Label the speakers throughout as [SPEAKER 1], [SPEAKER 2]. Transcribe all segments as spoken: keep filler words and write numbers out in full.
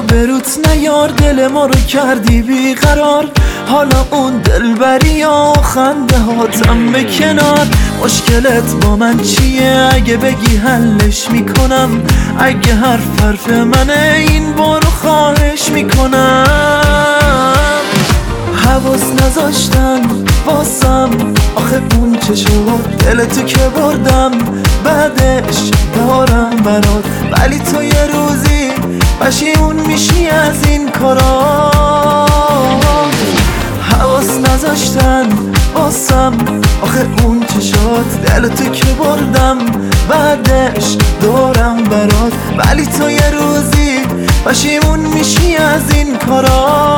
[SPEAKER 1] و بروت نیار، دل ما رو کردی بیقرار. حالا اون دلبری ها و خنده هاتم به کنار. مشکلت با من چیه؟ اگه بگی حلش میکنم. اگه حرف حرف منه این بارو خواهش میکنم. حواس نذاشتن واسم، آخه اون چه شد؟ دل تو که بردم بعدش دارم برات، ولی تو یه روزی پشیمون میشی از این کارا. حواس نذاشتن واسم، آخه اون چه شد؟ دل تو که بردم بعدش دارم برات، ولی تو یه روزی پشیمون میشی از این کارا.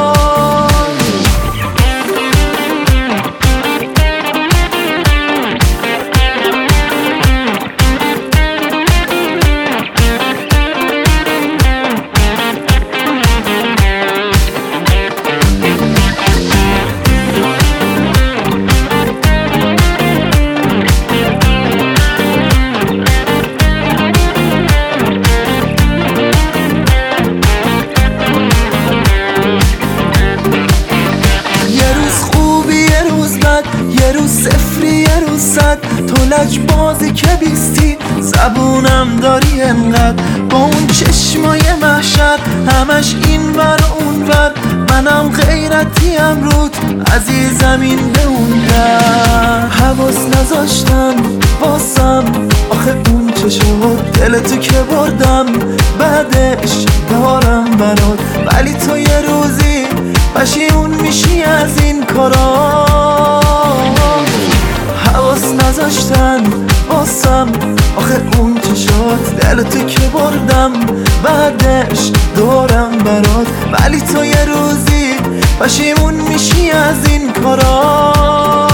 [SPEAKER 1] یه روز صفری یه روز صد، تو لج بازی که بیستی زبونم داری انقدر. با اون چشمای محشر همش این ور اون ور، منم غیرتیم رود عزیزم این به اون در. حواس نذاشتن واسم، آخه اون چه شد؟ دل تو که بردم بعدش دارم برات، ولی تو یه روزی پشیمون میشی از این کارا. حواس نذاشتن واسم، آخه اون چه شد؟ دل تو که بردم بعدش دارم برات، ولی تو یه روزی پشیمون میشی از این کارا.